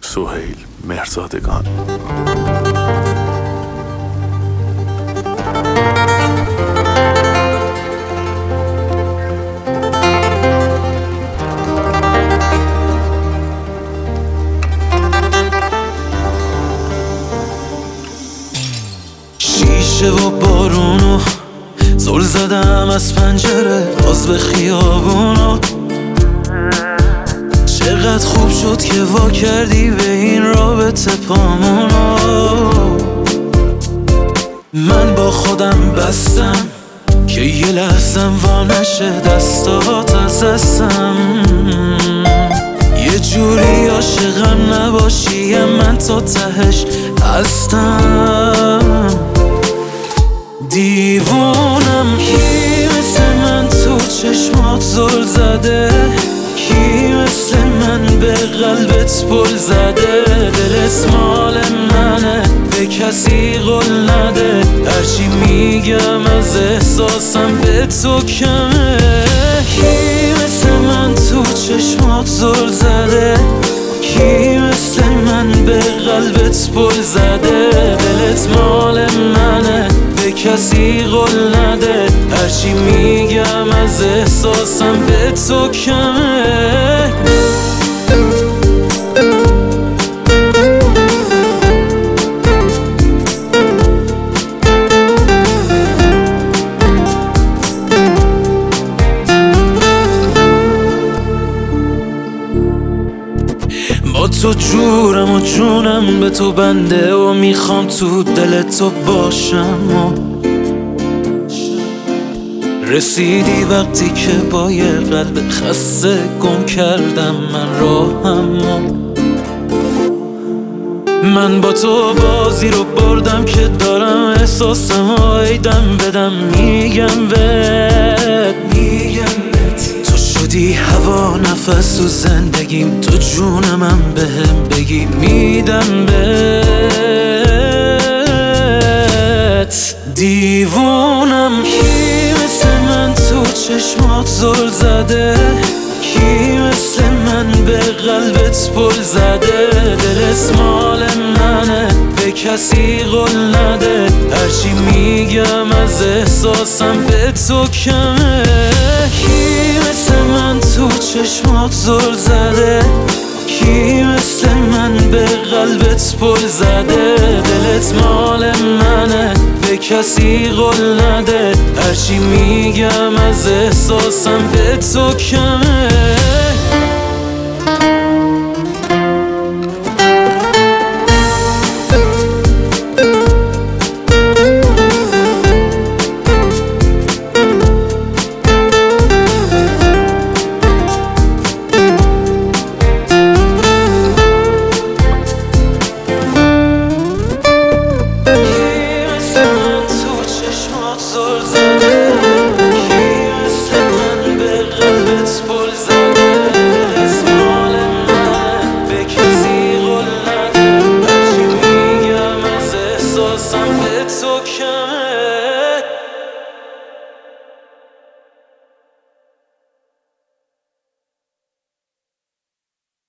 سهیل مهرزادگان. شیشه و بارونو زل زدم از پنجره باز به خیابونو. چقدر خوب شد که وا کردی به این رابطه پامونو. من با خودم بستم که یه لحظم وا نشه دستات از دستم. یه جوری عاشقم نباشی من تا تهش هستم. دیوونم کی مثل من تو چشمات زل زده، کی مثل من به قلبت پل زده. دلت مال منه به کسی قول نده، هرچی میگم از احساسم به تو کمه. کی مثل من تو چشمات زل زده، کی مثل من به قلبت پل زده. دلت مال منه به کسی قول نده، هرچی میگم از احساسم به تو کمه. با تو جورم و جونم به تو بنده و میخوام تو دل تو باشم. و رسیدی وقتی که با یه قلب خسته گم کردم من راهم. من با تو بازی رو بردم که دارم احساسم و ایدم بدم. میگم بهت تو شدی هوا نفس و زندگیم، تو جونمم بهم بگی میدم بهت. دیوونم کی مثل من تو چشمات زل زده، کی مثل من به قلبت پل زده. دلت مال منه به کسی قول نده، هرچی میگم از احساسم به تو کمه. کی مثل من تو چشمات زل زده، کی مثل من به قلبت پل زده. دلت مال منه به کسی قول نده، هرچی میگم از احساسم به تو کمه.